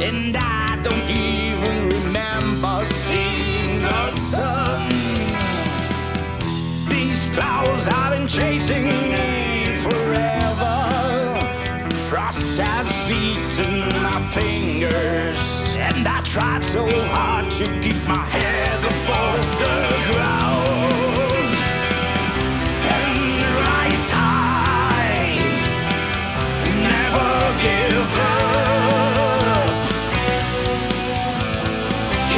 and I don't even remember seeing the sun. These clouds have been chasing me forever. Frost has eaten my fingers, and I tried so hard to keep my head above